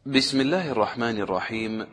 بسم الله الرحمن الرحيم.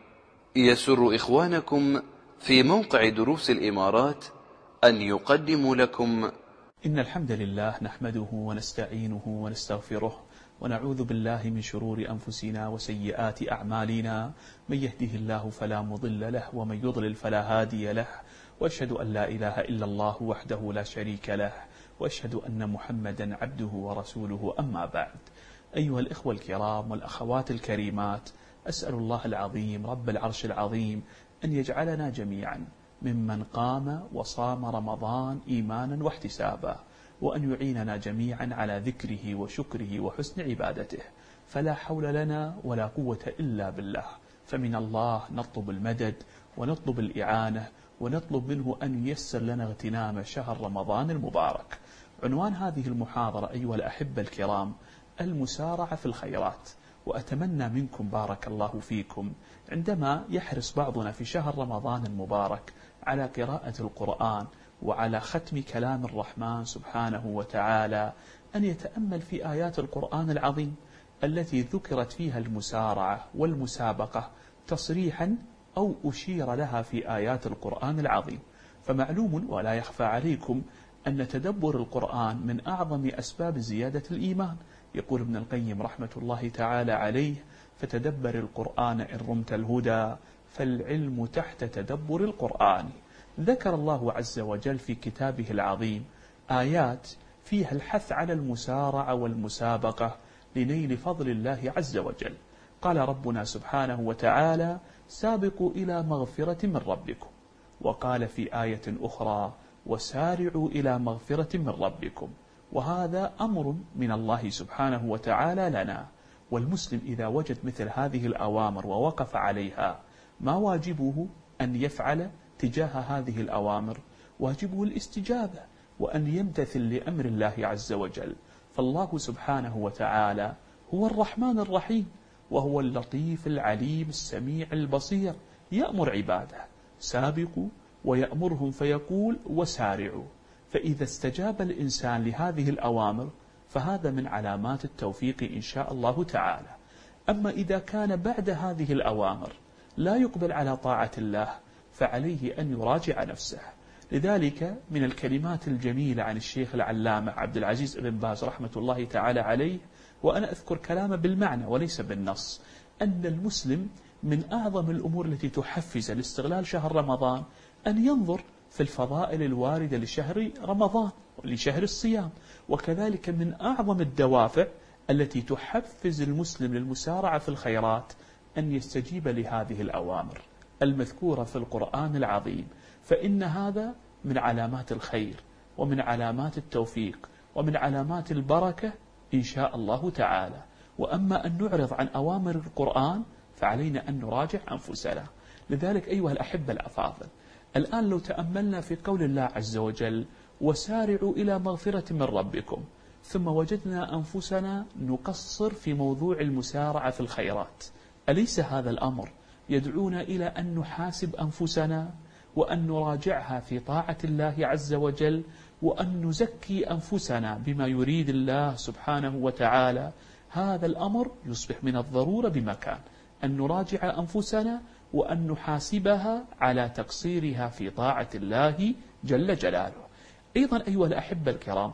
يسر إخوانكم في موقع دروس الإمارات أن يقدموا لكم إن الحمد لله نحمده ونستعينه ونستغفره ونعوذ بالله من شرور أنفسنا وسيئات أعمالنا، من يهده الله فلا مضل له ومن يضلل فلا هادي له، وأشهد أن لا إله إلا الله وحده لا شريك له، وأشهد أن محمدا عبده ورسوله. أما بعد، أيها الإخوة الكرام والأخوات الكريمات، أسأل الله العظيم رب العرش العظيم أن يجعلنا جميعا ممن قام وصام رمضان إيمانا واحتسابا، وأن يعيننا جميعا على ذكره وشكره وحسن عبادته، فلا حول لنا ولا قوة إلا بالله. فمن الله نطلب المدد ونطلب الإعانة ونطلب منه أن ييسر لنا اغتنام شهر رمضان المبارك. عنوان هذه المحاضرة أيها الأحبة الكرام: المسارعة في الخيرات. وأتمنى منكم بارك الله فيكم عندما يحرص بعضنا في شهر رمضان المبارك على قراءة القرآن وعلى ختم كلام الرحمن سبحانه وتعالى أن يتأمل في آيات القرآن العظيم التي ذكرت فيها المسارعة والمسابقة تصريحا أو أشير لها في آيات القرآن العظيم. فمعلوم ولا يخفى عليكم أن تدبر القرآن من أعظم أسباب زيادة الإيمان. يقول ابن القيم رحمة الله تعالى عليه: فتدبر القرآن إن رمت الهدى، فالعلم تحت تدبر القرآن. ذكر الله عز وجل في كتابه العظيم آيات فيها الحث على المسارعة والمسابقة لنيل فضل الله عز وجل. قال ربنا سبحانه وتعالى: سابقوا إلى مغفرة من ربكم. وقال في آية أخرى: وسارعوا إلى مغفرة من ربكم. وهذا أمر من الله سبحانه وتعالى لنا، والمسلم إذا وجد مثل هذه الأوامر ووقف عليها، ما واجبه أن يفعل تجاه هذه الأوامر؟ واجبه الاستجابة وأن يمتثل لأمر الله عز وجل. فالله سبحانه وتعالى هو الرحمن الرحيم، وهو اللطيف العليم السميع البصير، يأمر عباده: سابقوا، ويأمرهم فيقول: وسارعوا. فإذا استجاب الإنسان لهذه الأوامر فهذا من علامات التوفيق إن شاء الله تعالى. أما إذا كان بعد هذه الأوامر لا يقبل على طاعة الله فعليه أن يراجع نفسه. لذلك من الكلمات الجميلة عن الشيخ العلامة عبد العزيز بن باز رحمة الله تعالى عليه، وأنا أذكر كلامه بالمعنى وليس بالنص، أن المسلم من أعظم الأمور التي تحفز لاستغلال شهر رمضان أن ينظر في الفضائل الواردة لشهر رمضان ولشهر الصيام. وكذلك من أعظم الدوافع التي تحفز المسلم للمسارعة في الخيرات أن يستجيب لهذه الأوامر المذكورة في القرآن العظيم، فإن هذا من علامات الخير ومن علامات التوفيق ومن علامات البركة إن شاء الله تعالى. وأما أن نعرض عن أوامر القرآن فعلينا أن نراجع أنفسنا. لذلك أيها الأحبة الأفاضل، الآن لو تأملنا في قول الله عز وجل: وسارعوا إلى مغفرة من ربكم، ثم وجدنا أنفسنا نقصر في موضوع المسارعة في الخيرات، أليس هذا الأمر يدعونا إلى أن نحاسب أنفسنا وأن نراجعها في طاعة الله عز وجل، وأن نزكي أنفسنا بما يريد الله سبحانه وتعالى؟ هذا الأمر يصبح من الضرورة بمكان أن نراجع أنفسنا وأن نحاسبها على تقصيرها في طاعة الله جل جلاله. أيضا أيها الأحبة الكرام،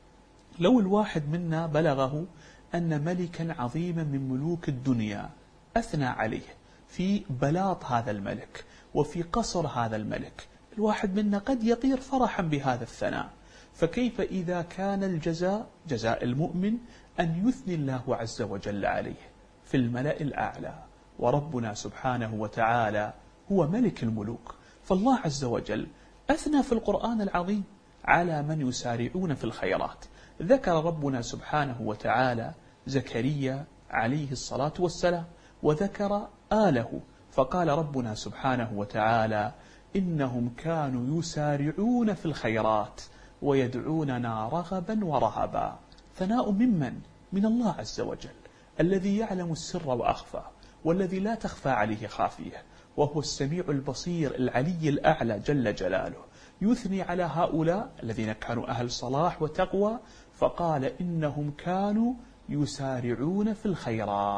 لو الواحد منا بلغه أن ملكا عظيما من ملوك الدنيا أثنى عليه في بلاط هذا الملك وفي قصر هذا الملك، الواحد منا قد يطير فرحا بهذا الثناء. فكيف إذا كان الجزاء جزاء المؤمن أن يثني الله عز وجل عليه في الملأ الأعلى؟ وربنا سبحانه وتعالى هو ملك الملوك، فالله عز وجل أثنى في القرآن العظيم على من يسارعون في الخيرات. ذكر ربنا سبحانه وتعالى زكريا عليه الصلاة والسلام، وذكر آله، فقال ربنا سبحانه وتعالى: إنهم كانوا يسارعون في الخيرات ويدعوننا رغبا ورهبا. ثناء ممن؟ من الله عز وجل الذي يعلم السر وأخفى، والذي لا تخفى عليه خافية، وهو السميع البصير العلي الأعلى جل جلاله. يثني على هؤلاء الذين كانوا أهل صلاح وتقوى، فقال: إنهم كانوا يسارعون في الخيرات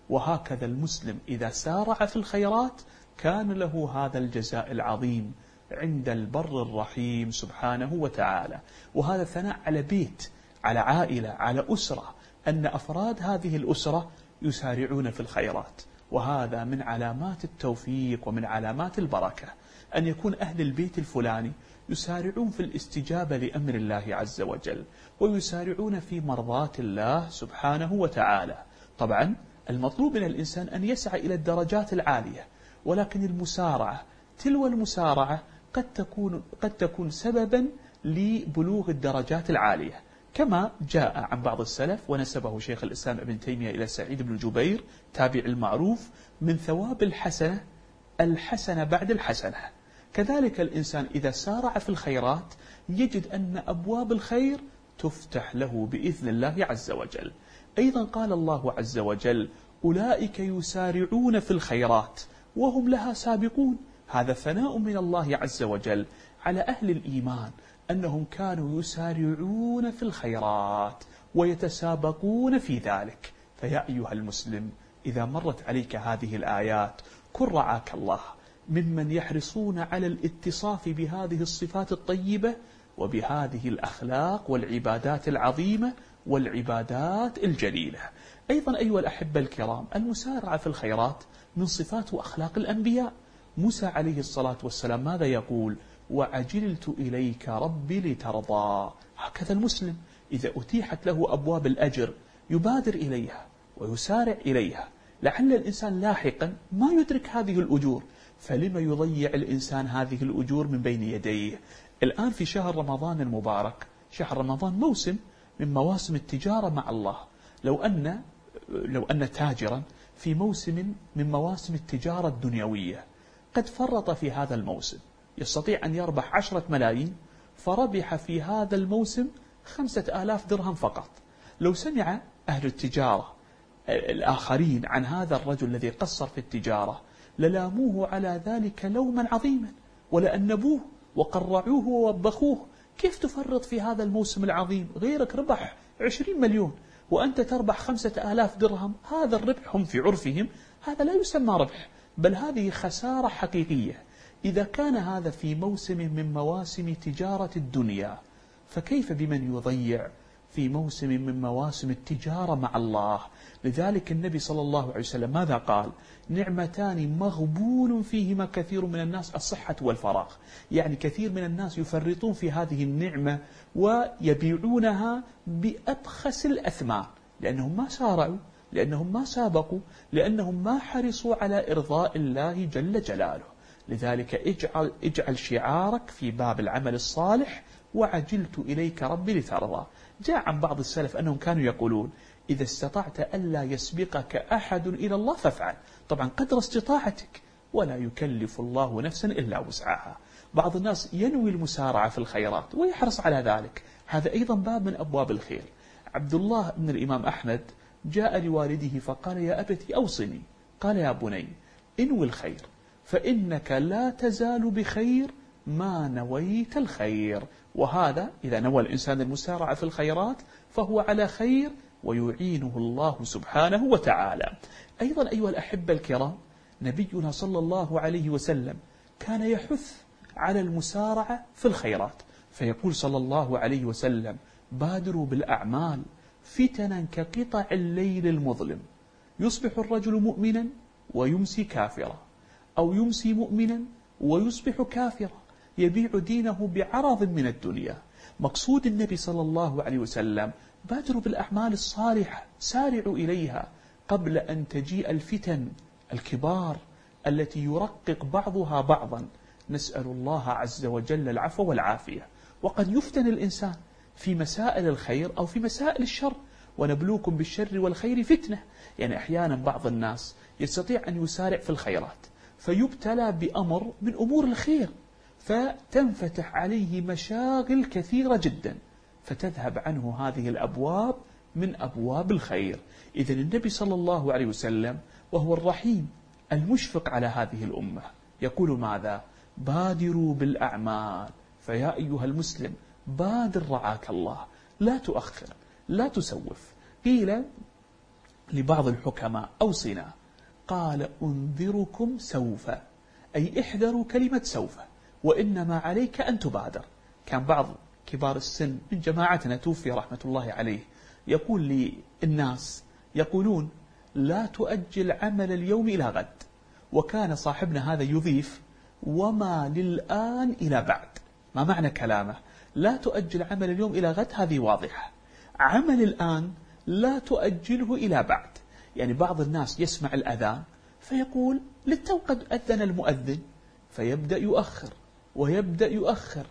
وهكذا المسلم إذا سارع في الخيرات كان له هذا الجزاء العظيم عند البر الرحيم سبحانه وتعالى. وهذا ثناء على بيت، على عائلة، على أسرة، أن أفراد هذه الأسرة يسارعون في الخيرات. وهذا من علامات التوفيق ومن علامات البركة، أن يكون أهل البيت الفلاني يسارعون في الاستجابة لأمر الله عز وجل، ويسارعون في مرضاة الله سبحانه وتعالى. طبعا المطلوب من الإنسان أن يسعى إلى الدرجات العالية، ولكن المسارعة تلو المسارعة قد تكون سببا لبلوغ الدرجات العالية، كما جاء عن بعض السلف ونسبه شيخ الإسلام ابن تيمية إلى سعيد بن جبير تابع المعروف: من ثواب الحسنة الحسنة بعد الحسنة. كذلك الإنسان إذا سارع في الخيرات يجد أن أبواب الخير تفتح له بإذن الله عز وجل. أيضا قال الله عز وجل: أولئك يسارعون في الخيرات وهم لها سابقون. هذا ثناء من الله عز وجل على أهل الإيمان أنهم كانوا يسارعون في الخيرات ويتسابقون في ذلك. فيا أيها المسلم، إذا مرت عليك هذه الآيات كن رعاك الله ممن يحرصون على الاتصاف بهذه الصفات الطيبة وبهذه الأخلاق والعبادات العظيمة والعبادات الجليلة. أيضا أيها الأحبة الكرام، المسارعة في الخيرات من صفات وأخلاق الأنبياء. موسى عليه الصلاة والسلام ماذا يقول؟ وعجلت إليك ربي لترضى. هكذا المسلم إذا أتيحت له أبواب الأجر يبادر إليها ويسارع إليها، لعل الإنسان لاحقا ما يدرك هذه الأجور، فلما يضيع الإنسان هذه الأجور من بين يديه؟ الآن في شهر رمضان المبارك، شهر رمضان موسم من مواسم التجارة مع الله. لو أن تاجرا في موسم من مواسم التجارة الدنيوية قد فرط في هذا الموسم، يستطيع أن يربح 10 ملايين، فربح في هذا الموسم 5000 درهم فقط. لو سمع أهل التجارة الآخرين عن هذا الرجل الذي قصر في التجارة للاموه على ذلك لوما عظيما، ولأنبوه وقرعوه ووبخوه: كيف تفرط في هذا الموسم العظيم؟ غيرك ربح 20 مليون وأنت تربح 5000 درهم. هذا الربح هم في عرفهم هذا لا يسمى ربح، بل هذه خسارة حقيقية. إذا كان هذا في موسم من مواسم تجارة الدنيا، فكيف بمن يضيع في موسم من مواسم التجارة مع الله؟ لذلك النبي صلى الله عليه وسلم ماذا قال؟ نعمتان مغبون فيهما كثير من الناس: الصحة والفراغ. يعني كثير من الناس يفرطون في هذه النعمة ويبيعونها بأبخس الأثمان، لأنهم ما سارعوا، لأنهم ما سابقوا، لأنهم ما حرصوا على إرضاء الله جل جلاله. لذلك اجعل شعارك في باب العمل الصالح: وعجلت إليك ربي لترضى. جاء عن بعض السلف أنهم كانوا يقولون: إذا استطعت ألا يسبقك أحد إلى الله فافعل. طبعا قدر استطاعتك، ولا يكلف الله نفسا إلا وسعها. بعض الناس ينوي المسارعة في الخيرات ويحرص على ذلك، هذا أيضا باب من أبواب الخير. عبد الله بن الإمام أحمد جاء لوالده فقال: يا أبتي أوصني. قال: يا بني انوي الخير، فإنك لا تزال بخير ما نويت الخير. وهذا إذا نوى الإنسان المسارعة في الخيرات فهو على خير ويعينه الله سبحانه وتعالى. أيضا أيها الأحبة الكرام، نبينا صلى الله عليه وسلم كان يحث على المسارعة في الخيرات، فيقول صلى الله عليه وسلم: بادروا بالأعمال فتنا كقطع الليل المظلم، يصبح الرجل مؤمنا ويمسي كافرا، أو يمسي مؤمنا ويصبح كافرا، يبيع دينه بعرض من الدنيا. مقصود النبي صلى الله عليه وسلم: بادروا بالأعمال الصالحة، سارعوا إليها قبل أن تجيء الفتن الكبار التي يرقق بعضها بعضا. نسأل الله عز وجل العفو والعافية. وقد يفتن الإنسان في مسائل الخير أو في مسائل الشر، ونبلوكم بالشر والخير فتنة. يعني أحيانا بعض الناس يستطيع أن يسارع في الخيرات فيبتلى بأمر من أمور الخير، فتنفتح عليه مشاغل كثيرة جدا، فتذهب عنه هذه الأبواب من أبواب الخير. إذن النبي صلى الله عليه وسلم وهو الرحيم المشفق على هذه الأمة يقول ماذا؟ بادروا بالأعمال. فيا أيها المسلم بادر رعاك الله، لا تؤخر، لا تسوف. قيل لبعض الحكماء أوصنا، قال أنذركم سوف، أي احذروا كلمة سوف، وإنما عليك أن تبادر. كان بعض كبار السن من جماعتنا توفي رحمة الله عليه يقول للناس يقولون لا تؤجل عمل اليوم إلى غد، وكان صاحبنا هذا يضيف وما للآن إلى بعد. ما معنى كلامه؟ لا تؤجل عمل اليوم إلى غد هذه واضحة، عمل الآن لا تؤجله إلى بعد. يعني بعض الناس يسمع الأذان فيقول للتو قد أذن المؤذن، فيبدأ يؤخر ويبدأ يؤخر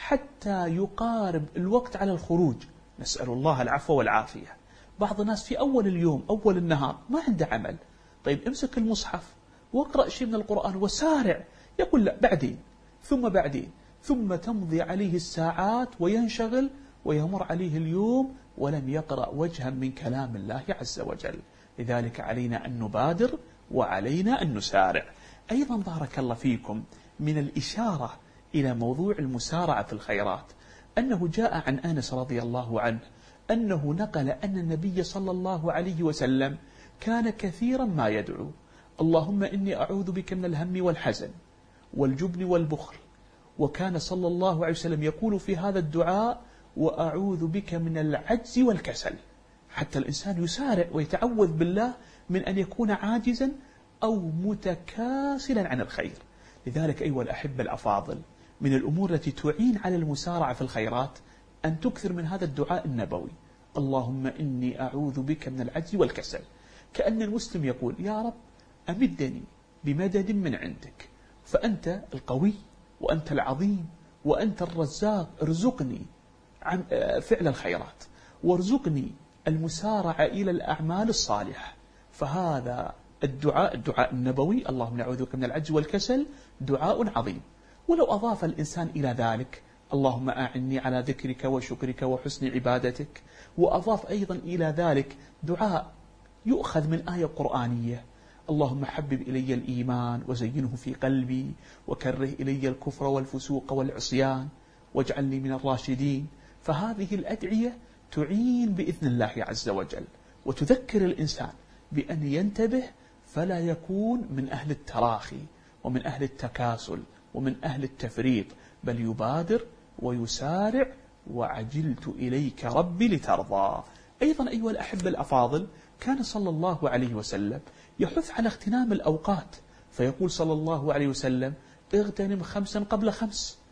حتى يقارب الوقت على الخروج، نسأل الله العفو والعافية. بعض الناس في أول اليوم أول النهار ما عنده عمل، طيب امسك المصحف واقرأ شيء من القرآن وسارع، يقول لا بعدين ثم بعدين، ثم تمضي عليه الساعات وينشغل ويمر عليه اليوم ولم يقرأ وجها من كلام الله عز وجل. لذلك علينا أن نبادر وعلينا أن نسارع. أيضا بارك الله فيكم من الإشارة إلى موضوع المسارعة في الخيرات أنه جاء عن أنس رضي الله عنه أنه نقل أن النبي صلى الله عليه وسلم كان كثيرا ما يدعو اللهم إني أعوذ بك من الهم والحزن والجبن والبخل، وكان صلى الله عليه وسلم يقول في هذا الدعاء وأعوذ بك من العجز والكسل، حتى الإنسان يسارع ويتعوذ بالله من أن يكون عاجزا أو متكاسلا عن الخير. لذلك أيها الأحبة الأفاضل من الأمور التي تعين على المسارعة في الخيرات أن تكثر من هذا الدعاء النبوي اللهم إني أعوذ بك من العجز والكسل، كأن المسلم يقول يا رب أمدني بمدد من عندك، فأنت القوي وأنت العظيم وأنت الرزاق، ارزقني عن فعل الخيرات وارزقني المسارعة إلى الأعمال الصالحة. فهذا الدعاء النبوي اللهم نعوذ بك من العجز والكسل دعاء عظيم. ولو أضاف الإنسان إلى ذلك اللهم أعني على ذكرك وشكرك وحسن عبادتك، وأضاف أيضا إلى ذلك دعاء يؤخذ من آية قرآنية اللهم حبب إلي الإيمان وزينه في قلبي وكره إلي الكفر والفسوق والعصيان واجعلني من الراشدين. فهذه الأدعية تعين بإذن الله عز وجل وتذكر الإنسان بأن ينتبه فلا يكون من أهل التراخي ومن أهل التكاسل ومن أهل التفريط، بل يبادر ويسارع وعجلت إليك ربي لترضى. أيضا أيها الأحبة الأفاضل كان صلى الله عليه وسلم يحث على اغتنام الأوقات، فيقول صلى الله عليه وسلم اغتنم 5 قبل 5،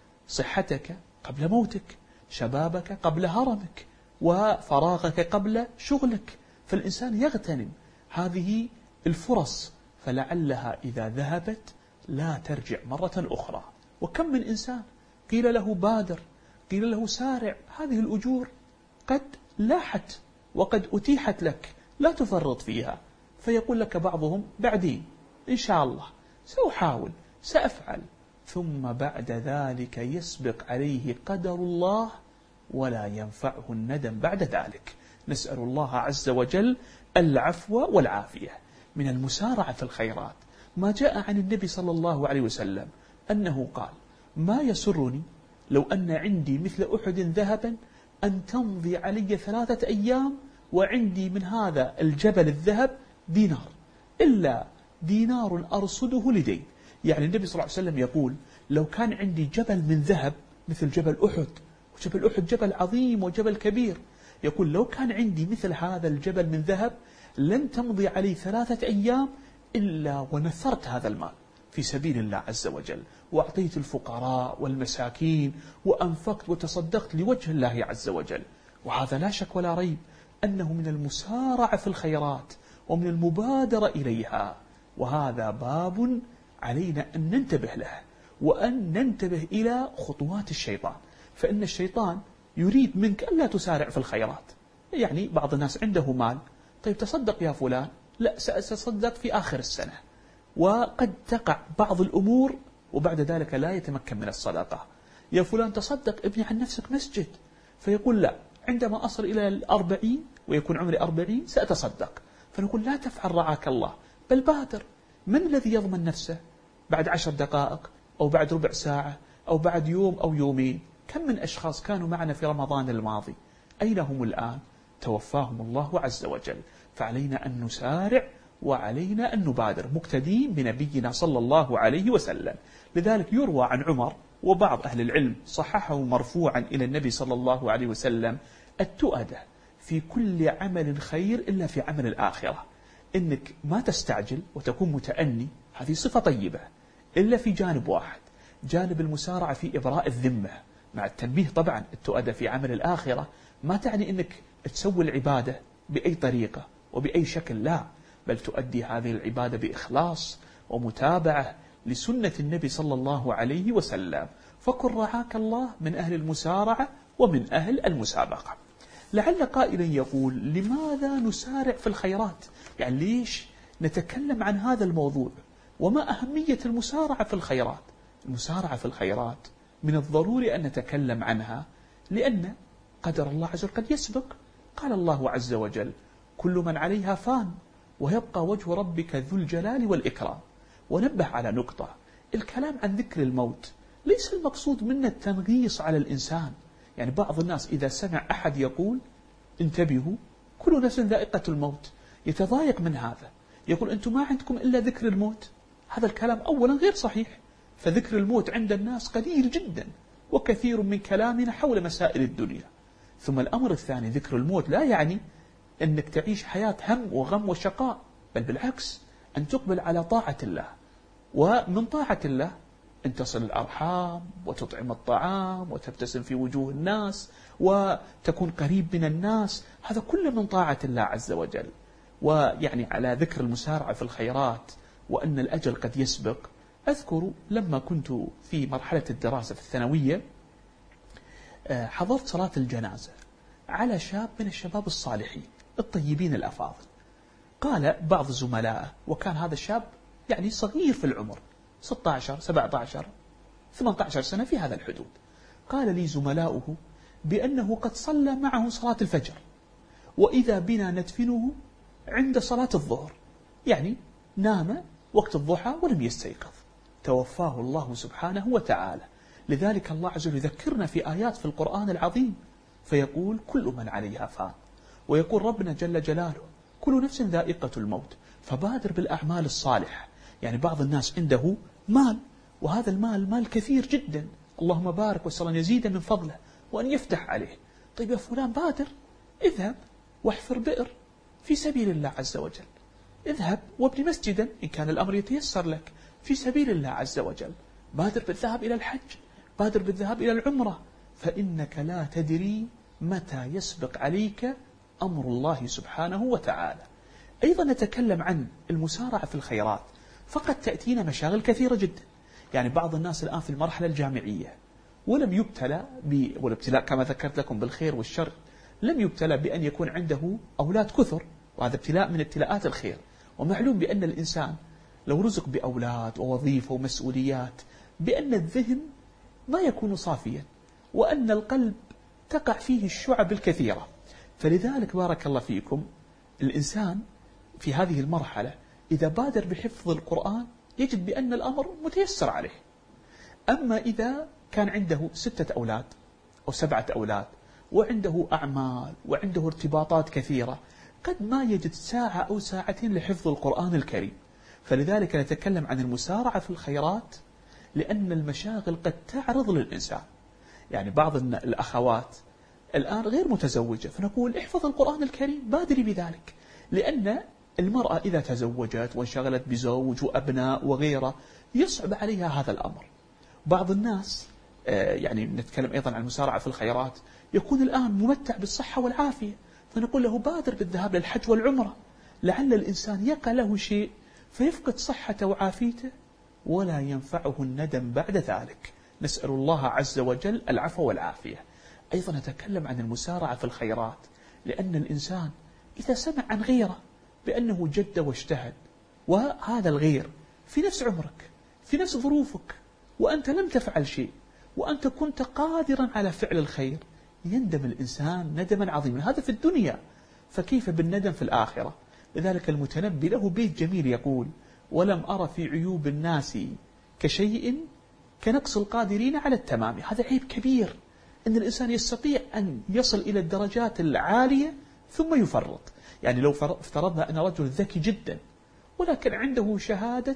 صحتك قبل موتك، شبابك قبل هرمك، وفراغك قبل شغلك. فالإنسان يغتنم هذه الفرص فلعلها إذا ذهبت لا ترجع مرة أخرى. وكم من إنسان قيل له بادر، قيل له سارع، هذه الأجور قد لاحت وقد أتيحت لك لا تفرط فيها، فيقول لك بعضهم بعدين إن شاء الله سأحاول سأفعل، ثم بعد ذلك يسبق عليه قدر الله ولا ينفعه الندم بعد ذلك. نسأل الله عز وجل العفو والعافية. من المسارعة في الخيرات ما جاء عن النبي صلى الله عليه وسلم أنه قال ما يسرني لو أن عندي مثل أحد ذهبا أن تمضي علي 3 أيام وعندي من هذا الجبل الذهب دينار إلا دينار أرصده لدين. يعني النبي صلى الله عليه وسلم يقول لو كان عندي جبل من ذهب مثل جبل أحد، وجبل أحد جبل عظيم وجبل كبير، يقول لو كان عندي مثل هذا الجبل من ذهب لن تمضي علي 3 أيام إلا ونثرت هذا المال في سبيل الله عز وجل، وأعطيت الفقراء والمساكين وأنفقت وتصدقت لوجه الله عز وجل. وهذا لا شك ولا ريب أنه من المسارعة في الخيرات ومن المبادرة إليها، وهذا باب علينا أن ننتبه له وأن ننتبه إلى خطوات الشيطان، فإن الشيطان يريد منك أن لا تسارع في الخيرات. يعني بعض الناس عنده مال، طيب تصدق يا فلان، لا سأتصدق في آخر السنة، وقد تقع بعض الأمور وبعد ذلك لا يتمكن من الصدقة. يا فلان تصدق ابني عن نفسك مسجد، فيقول لا عندما أصل إلى 40 ويكون عمري 40 سأتصدق، فنقول لا تفعل رعاك الله، بل بادر. من الذي يضمن نفسه بعد 10 دقائق أو بعد ربع ساعة أو بعد يوم أو يومين؟ كم من أشخاص كانوا معنا في رمضان الماضي أين هم الآن؟ توفاهم الله عز وجل. فعلينا أن نسارع وعلينا أن نبادر مقتدين بنبينا صلى الله عليه وسلم. لذلك يروى عن عمر وبعض أهل العلم صححه مرفوعا إلى النبي صلى الله عليه وسلم: التؤدة في كل عمل خير إلا في عمل الآخرة. إنك ما تستعجل وتكون متأني، هذه صفة طيبة، إلا في جانب واحد، جانب المسارعة في إبراء الذمة، مع التنبيه طبعا التؤدة في عمل الآخرة ما تعني إنك تسوي العبادة بأي طريقة وبأي شكل، لا، بل تؤدي هذه العبادة بإخلاص ومتابعة لسنة النبي صلى الله عليه وسلم. فكن رعاك الله من أهل المسارعة ومن أهل المسابقة. لعل قائلا يقول: لماذا نسارع في الخيرات؟ يعني ليش نتكلم عن هذا الموضوع؟ وما أهمية المسارعة في الخيرات؟ المسارعة في الخيرات من الضروري أن نتكلم عنها، لأن قدر الله عز وجل قد يسبق. قال الله عز وجل: كل من عليها فان ويبقى وجه ربك ذو الجلال والإكرام. ونبه على نقطة: الكلام عن ذكر الموت ليس المقصود منه التنغيص على الإنسان. يعني بعض الناس إذا سمع أحد يقول انتبهوا كل نفس ذائقة الموت يتضايق من هذا، يقول أنتم ما عندكم إلا ذكر الموت. هذا الكلام أولا غير صحيح، فذكر الموت عند الناس قليل جدا، وكثير من كلامنا حول مسائل الدنيا. ثم الأمر الثاني، ذكر الموت لا يعني أنك تعيش حياة هم وغم وشقاء، بل بالعكس أن تقبل على طاعة الله. ومن طاعة الله أن تصل الأرحام وتطعم الطعام وتبتسم في وجوه الناس وتكون قريب من الناس، هذا كله من طاعة الله عز وجل. ويعني على ذكر المسارعة في الخيرات وأن الأجل قد يسبق، أذكر لما كنت في مرحلة الدراسة في الثانوية حضرت صلاة الجنازة على شاب من الشباب الصالحين الطيبين الأفاضل. قال بعض زملائه، وكان هذا الشاب يعني صغير في العمر، 16 17 18 سنة في هذا الحدود، قال لي زملاؤه بأنه قد صلى معه صلاة الفجر، وإذا بنا ندفنه عند صلاة الظهر، يعني نام وقت الضحى ولم يستيقظ، توفاه الله سبحانه وتعالى. لذلك الله عز وجل يذكرنا في آيات في القرآن العظيم فيقول: كل من عليها فان، ويقول ربنا جل جلاله: كل نفس ذائقة الموت. فبادر بالأعمال الصالحة. يعني بعض الناس عنده مال، وهذا المال مال كثير جدا، اللهم بارك واسأل أن يزيد من فضله وأن يفتح عليه. طيب يا فلان بادر، اذهب واحفر بئر في سبيل الله عز وجل، اذهب وابن مسجدا إن كان الأمر يتيسر لك في سبيل الله عز وجل، بادر بالذهاب إلى الحج، بادر بالذهاب إلى العمرة، فإنك لا تدري متى يسبق عليك أمر الله سبحانه وتعالى. أيضا نتكلم عن المسارعة في الخيرات، فقد تأتينا مشاغل كثيرة جدا. يعني بعض الناس الآن في المرحلة الجامعية ولم يبتلى والابتلاء كما ذكرت لكم بالخير والشر، لم يبتلى بأن يكون عنده أولاد كثر، وهذا ابتلاء من ابتلاءات الخير. ومعلوم بأن الإنسان لو رزق بأولاد ووظيفة ومسؤوليات، بأن الذهن ما يكون صافيا، وأن القلب تقع فيه الشعب الكثيرة. فلذلك بارك الله فيكم، الإنسان في هذه المرحلة إذا بادر بحفظ القرآن يجد بأن الأمر متيسر عليه. أما إذا كان عنده 6 أولاد أو 7 أولاد وعنده أعمال وعنده ارتباطات كثيرة، قد ما يجد ساعة أو ساعتين لحفظ القرآن الكريم. فلذلك نتكلم عن المسارعة في الخيرات، لأن المشاغل قد تعرض للإنسان. يعني بعض الأخوات الآن غير متزوجة، فنقول احفظ القرآن الكريم، بادري بذلك، لأن المرأة إذا تزوجت وانشغلت بزوج وأبناء وغيره يصعب عليها هذا الأمر. بعض الناس يعني نتكلم أيضا عن المسارعة في الخيرات، يكون الآن ممتع بالصحة والعافية، فنقول له بادر بالذهاب للحج والعمرة، لعل الإنسان يقع له شيء فيفقد صحته وعافيته ولا ينفعه الندم بعد ذلك. نسأل الله عز وجل العفو والعافية. أيضا نتكلم عن المسارعة في الخيرات، لأن الإنسان إذا سمع عن غيره بأنه جد واجتهد، وهذا الغير في نفس عمرك في نفس ظروفك وأنت لم تفعل شيء وأنت كنت قادرا على فعل الخير، يندم الإنسان ندما عظيما. هذا في الدنيا، فكيف بالندم في الآخرة؟ لذلك المتنبي له بيت جميل يقول: ولم أرى في عيوب الناس كشيء كنقص القادرين على التمام. هذا عيب كبير، أن الإنسان يستطيع أن يصل إلى الدرجات العالية ثم يفرط. يعني لو افترضنا أن رجل ذكي جدا ولكن عنده شهادة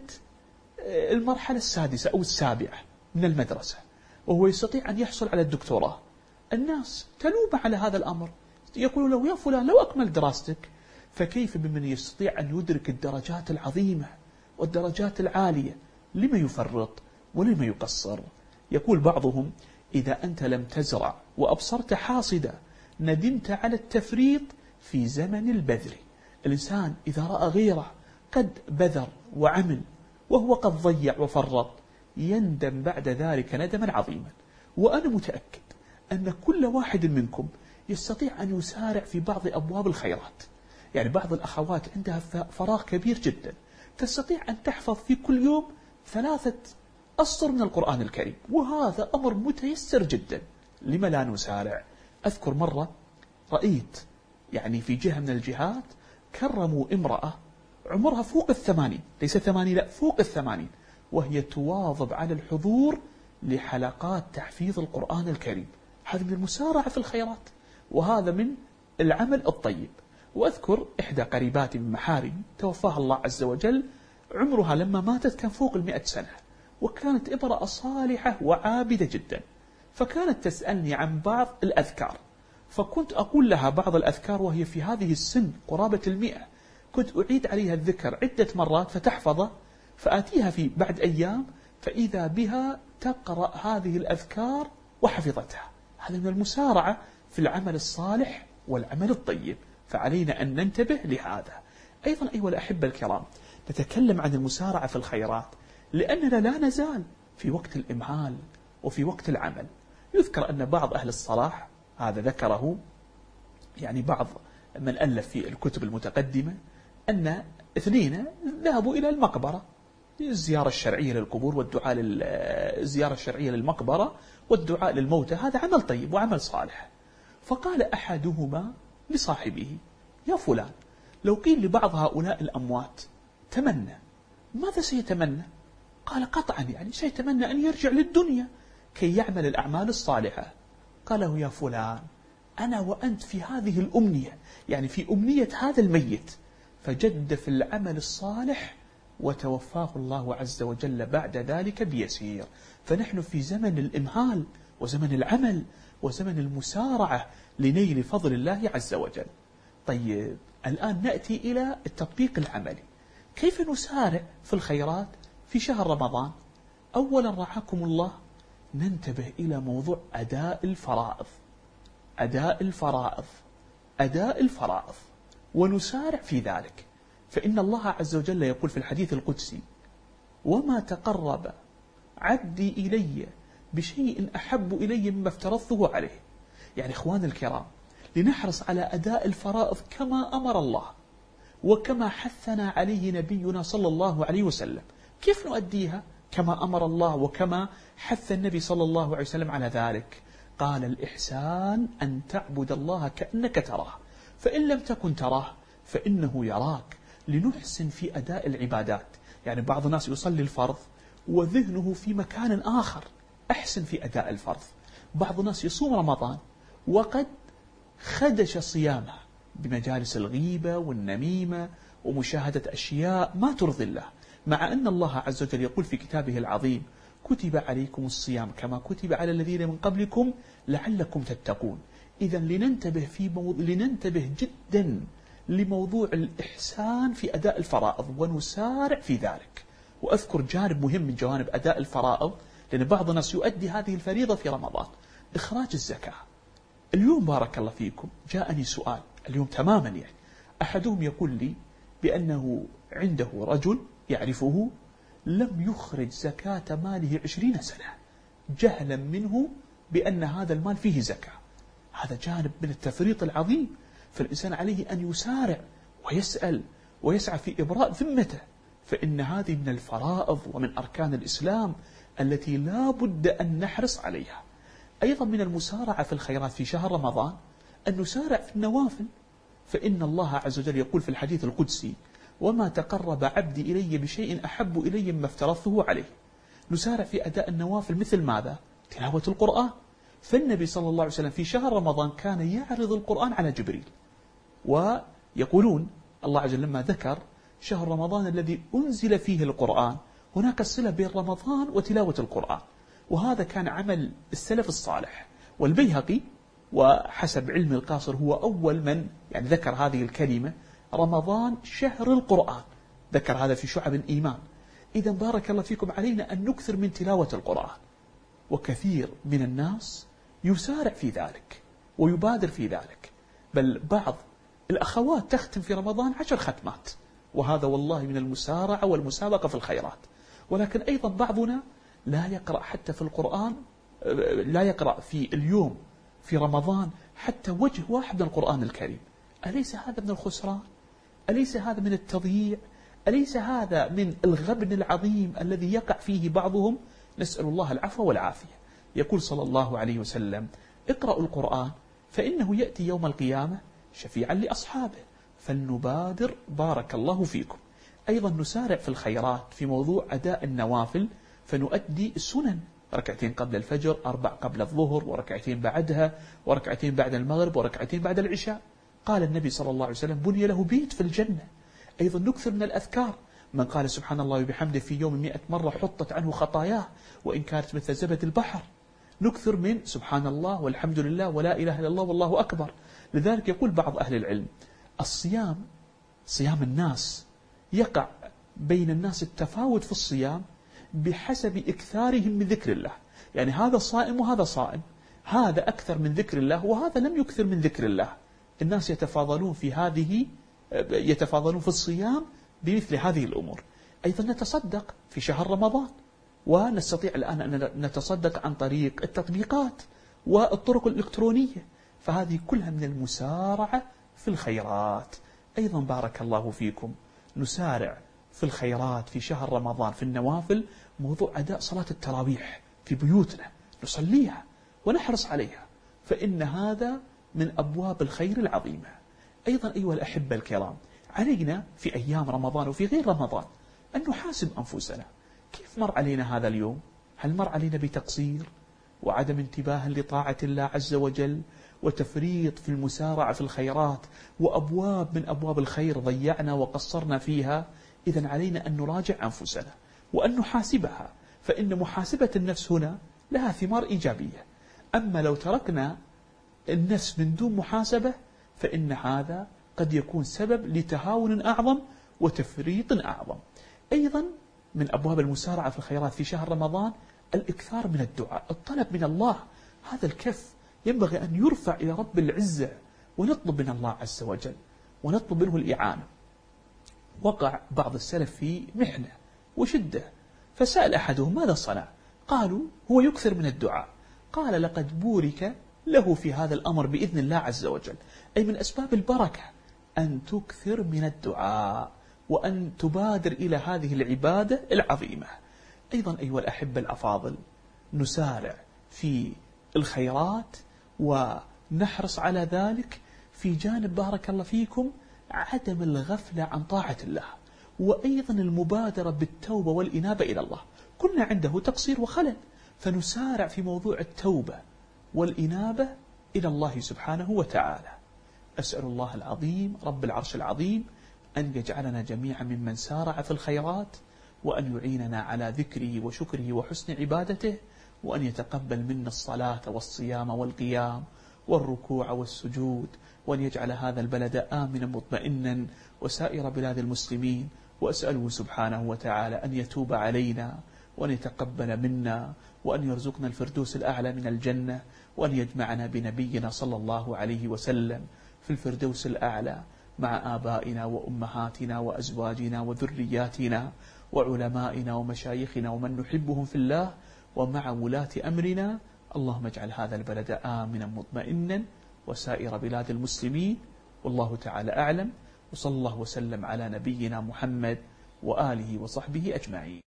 المرحلة السادسة أو السابعة من المدرسة وهو يستطيع أن يحصل على الدكتوراه، الناس تلوم على هذا الأمر، يقول له يا فلان لو أكمل دراستك، فكيف بمن يستطيع أن يدرك الدرجات العظيمة والدرجات العالية؟ لما يفرط ولما يقصر؟ يقول بعضهم إذا أنت لم تزرع وأبصرت حاصدا ندمت على التفريط في زمن البذر. الإنسان إذا رأى غيره قد بذر وعمل وهو قد ضيع وفرط يندم بعد ذلك ندما عظيما. وأنا متأكد أن كل واحد منكم يستطيع أن يسارع في بعض أبواب الخيرات. يعني بعض الأخوات عندها فراغ كبير جدا، تستطيع أن تحفظ في كل يوم 3 أسطر من القرآن الكريم، وهذا أمر متيسر جدا، لما لا نسارع؟ أذكر مرة رأيت يعني في جهة من الجهات كرموا امرأة عمرها فوق 80، ليس 80 لا فوق 80، وهي تواظب على الحضور لحلقات تحفيظ القرآن الكريم. هذا من المسارعة في الخيرات، وهذا من العمل الطيب. وأذكر إحدى قريباتي من محارم توفاها الله عز وجل، عمرها لما ماتت كان فوق 100 سنة، وكانت امرأة صالحة وعابدة جدا، فكانت تسألني عن بعض الأذكار، فكنت أقول لها بعض الأذكار وهي في هذه السن قرابة 100، كنت أعيد عليها الذكر عدة مرات فتحفظه، فآتيها في بعد أيام فإذا بها تقرأ هذه الأذكار وحفظتها. هذا من المسارعة في العمل الصالح والعمل الطيب، فعلينا أن ننتبه لهذا. أيضا أيها الأحبة الكرام، نتكلم عن المسارعة في الخيرات لأننا لا نزال في وقت الإمهال وفي وقت العمل. يذكر أن بعض أهل الصلاح، هذا ذكره يعني بعض من ألف في الكتب المتقدمة، أن 2 ذهبوا إلى المقبرة الزيارة الشرعية للقبور والدعاء الزيارة الشرعية للمقبرة والدعاء للموتى، هذا عمل طيب وعمل صالح. فقال أحدهما لصاحبه يا فلان لو قيل لبعض هؤلاء الأموات تمنى، ماذا سيتمنى؟ قال قطعا يعني سيتمنى أن يرجع للدنيا كي يعمل الأعمال الصالحة. قال له يا فلان أنا وأنت في هذه الأمنية، يعني في أمنية هذا الميت، فجد في العمل الصالح وتوفاه الله عز وجل بعد ذلك بيسير. فنحن في زمن الإمهال وزمن العمل وزمن المسارعة لنيل فضل الله عز وجل. طيب الآن نأتي إلى التطبيق العملي، كيف نسارع في الخيرات في شهر رمضان؟ أولا رعاكم الله ننتبه إلى موضوع أداء الفرائض، أداء الفرائض، أداء الفرائض، ونسارع في ذلك. فإن الله عز وجل يقول في الحديث القدسي وما تقرب عبدي إلي بشيء أحب إلي مما افترضته عليه. يعني إخوان الكرام لنحرص على أداء الفرائض كما أمر الله وكما حثنا عليه نبينا صلى الله عليه وسلم. كيف نؤديها كما أمر الله وكما حث النبي صلى الله عليه وسلم على ذلك؟ قال الإحسان أن تعبد الله كأنك تراه، فإن لم تكن تراه فإنه يراك. لنحسن في أداء العبادات. يعني بعض الناس يصلي الفرض وذهنه في مكان آخر، أحسن في أداء الفرض. بعض الناس يصوم رمضان وقد خدش صيامه بمجالس الغيبة والنميمة ومشاهدة أشياء ما ترضي الله، مع أن الله عز وجل يقول في كتابه العظيم كتب عليكم الصيام كما كتب على الذين من قبلكم لعلكم تتقون. إذا لننتبه جدا لموضوع الإحسان في أداء الفرائض ونسارع في ذلك. وأذكر جانب مهم من جوانب أداء الفرائض، لأن بعض الناس يؤدي هذه الفريضة في رمضان، إخراج الزكاة. اليوم بارك الله فيكم جاءني سؤال اليوم تماما، يعني أحدهم يقول لي بأنه عنده رجل يعرفه لم يخرج زكاة ماله 20 سنة جهلا منه بأن هذا المال فيه زكاة. هذا جانب من التفريط العظيم، فالإنسان عليه أن يسارع ويسأل ويسعى في إبراء ذمته، فإن هذه من الفرائض ومن أركان الإسلام التي لا بد أن نحرص عليها. أيضا من المسارعة في الخيرات في شهر رمضان أن نسارع في النوافل، فإن الله عز وجل يقول في الحديث القدسي وما تقرب عبدي إلي بشيء أحب إلي مما افترضته عليه. نسارع في أداء النوافل مثل ماذا؟ تلاوة القرآن. فالنبي صلى الله عليه وسلم في شهر رمضان كان يعرض القرآن على جبريل يقولون الله عز وجل لما ذكر شهر رمضان الذي أنزل فيه القرآن، هناك صلة بين رمضان وتلاوة القرآن، وهذا كان عمل السلف الصالح. والبيهقي وحسب علم القاصر هو أول من يعني ذكر هذه الكلمة، رمضان شهر القرآن، ذكر هذا في شعب الإيمان. إذا بارك الله فيكم علينا أن نكثر من تلاوة القرآن، وكثير من الناس يسارع في ذلك ويبادر في ذلك، بل بعض الأخوات تختم في رمضان 10 ختمات، وهذا والله من المسارعة والمسابقة في الخيرات. ولكن أيضا بعضنا لا يقرأ حتى في القرآن، لا يقرأ في اليوم في رمضان حتى وجه واحد من القرآن الكريم. أليس هذا من الخسران؟ أليس هذا من التضييع؟ أليس هذا من الغبن العظيم الذي يقع فيه بعضهم؟ نسأل الله العفو والعافية. يقول صلى الله عليه وسلم: اقرأوا القرآن فإنه يأتي يوم القيامة شفيعا لأصحابه، فلنبادر بارك الله فيكم. أيضا نسارع في الخيرات في موضوع أداء النوافل، فنؤدي السنن، 2 قبل الفجر، 4 قبل الظهر، وركعتين بعدها، وركعتين بعد المغرب، وركعتين بعد العشاء. قال النبي صلى الله عليه وسلم: بني له بيت في الجنة. أيضا نكثر من الأذكار، من قال سبحان الله وبحمده في يوم 100 مرة حطت عنه خطاياه وإن كانت مثل زبد البحر. نكثر من سبحان الله والحمد لله ولا إله إلا الله والله أكبر. لذلك يقول بعض أهل العلم: الصيام، صيام الناس، يقع بين الناس التفاوت في الصيام بحسب إكثارهم من ذكر الله. يعني هذا صائم وهذا صائم، هذا أكثر من ذكر الله وهذا لم يكثر من ذكر الله. الناس يتفاضلون في هذه، يتفاضلون في الصيام بمثل هذه الأمور. أيضا نتصدق في شهر رمضان، ونستطيع الآن أن نتصدق عن طريق التطبيقات والطرق الإلكترونية، فهذه كلها من المسارعة في الخيرات. أيضا بارك الله فيكم نسارع في الخيرات في شهر رمضان في النوافل، موضوع أداء صلاة التراويح في بيوتنا، نصليها ونحرص عليها، فإن هذا من أبواب الخير العظيمة. أيضا أيها الأحبة الكرام، علينا في أيام رمضان وفي غير رمضان أن نحاسب أنفسنا. كيف مر علينا هذا اليوم؟ هل مر علينا بتقصير وعدم انتباه لطاعة الله عز وجل وتفريط في المسارعة في الخيرات، وأبواب من أبواب الخير ضيعنا وقصرنا فيها؟ إذن علينا أن نراجع أنفسنا وأن نحاسبها، فإن محاسبة النفس هنا لها ثمار إيجابية. أما لو تركنا النفس من دون محاسبة فإن هذا قد يكون سبب لتهاون أعظم وتفريط أعظم. أيضا من أبواب المسارعة في الخيرات في شهر رمضان الإكثار من الدعاء، الطلب من الله. هذا الكف ينبغي أن يرفع إلى رب العزة، ونطلب من الله عز وجل ونطلب منه الإعانة. وقع بعض السلف في محنة وشدة، فسأل أحدهم: ماذا صنع؟ قالوا: هو يكثر من الدعاء. قال: لقد بورك له في هذا الأمر بإذن الله عز وجل. أي من أسباب البركة أن تكثر من الدعاء وأن تبادر إلى هذه العبادة العظيمة. أيضا أيها الأحبة الأفاضل، نسارع في الخيرات ونحرص على ذلك، في جانب بارك الله فيكم عدم الغفلة عن طاعة الله، وأيضا المبادرة بالتوبة والإنابة إلى الله. كنا عنده تقصير وخلل، فنسارع في موضوع التوبة والإنابة إلى الله سبحانه وتعالى. أسأل الله العظيم رب العرش العظيم أن يجعلنا جميعا ممن سارع في الخيرات، وأن يعيننا على ذكره وشكره وحسن عبادته، وأن يتقبل منا الصلاة والصيام والقيام والركوع والسجود، وأن يجعل هذا البلد آمنا مطمئنا وسائر بلاد المسلمين. وأسأله سبحانه وتعالى أن يتوب علينا وأن يتقبل منا، وأن يرزقنا الفردوس الأعلى من الجنة، وأن يجمعنا بنبينا صلى الله عليه وسلم في الفردوس الأعلى مع آبائنا وأمهاتنا وأزواجنا وذرياتنا وعلمائنا ومشايخنا ومن نحبهم في الله، ومع ولاة أمرنا. اللهم اجعل هذا البلد آمنا مطمئنا وسائر بلاد المسلمين. والله تعالى أعلم، وصلى الله وسلم على نبينا محمد وآله وصحبه أجمعين.